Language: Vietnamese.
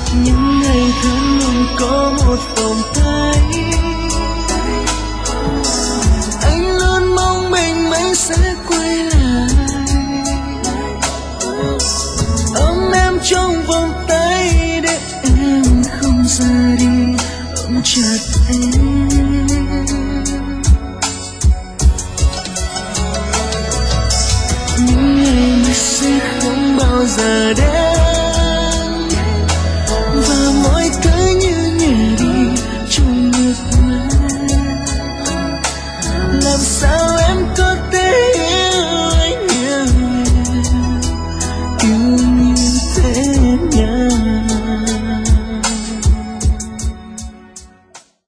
những ngày tháng luôn có một vòng tay. Anh luôn mong mình mãi sẽ quay lại, ôm em trong vòng tay để em không rời đi, ôm chặt em. Những ngày mà sẽ không bao giờ đến, và mọi thứ như nhẹ đi trong nước mắt. Làm sao